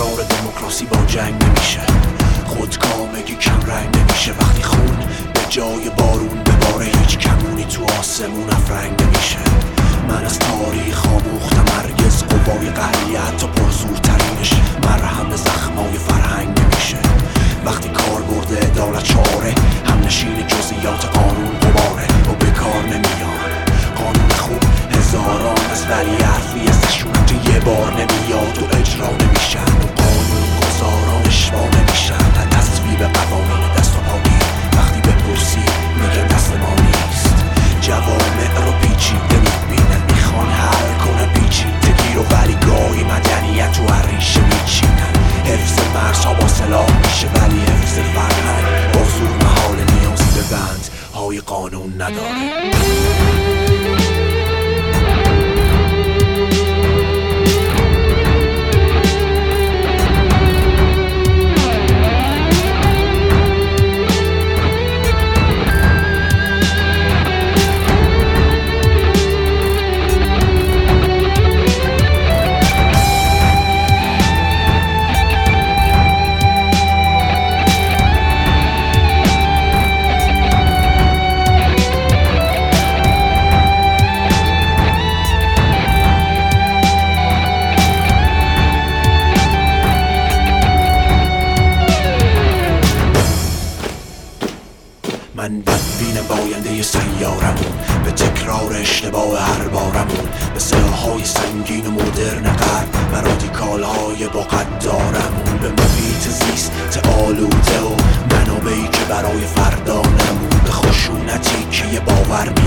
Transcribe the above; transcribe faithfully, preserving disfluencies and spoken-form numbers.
استقرار دموکراسی با جنگ نمیشه، خودکامگی کم رنگ نمیشه. وقتی خون به جای بارون بباره هیچ کمونی تو آسمون افرنگ نمیشه. من از تاریخ آموختم هرگز قوای قهریه حتی پرزورترینش مرهم زخمای فرهنگ نمیشه. وقتی کار برده عدالت چاره همنشین جزئیات قانون قباره و به کار نمیان. قانون خوب هزاران از ولی حرفی ازشون که یه بار نمیاد و اجرا نمیشن و قانون گذاران اشبا نمیشن. تصویب قوانین دست و پایی وقتی بپرسی میگن دست ما نیست. جوامع رو پیچیده میبینن میخوان حل کنن پیچیدگی رو، ولی گاهی مدنیت رو هر ریشه میچینن. حفظ مرزها با سلاح میشه ولی حفظ فرهنگ با زور محال، نیازی به بند های قانون نداره. من بدبین باینده سیارمون، به تکرار اشتباه هر بارمون، به سلاح‌های سنگین و مدرن غرب و رادیکال‌های با قدارمون، به محیط زیست آلوده و منابعی که برای فردا نمون، به خشونتی که یه باور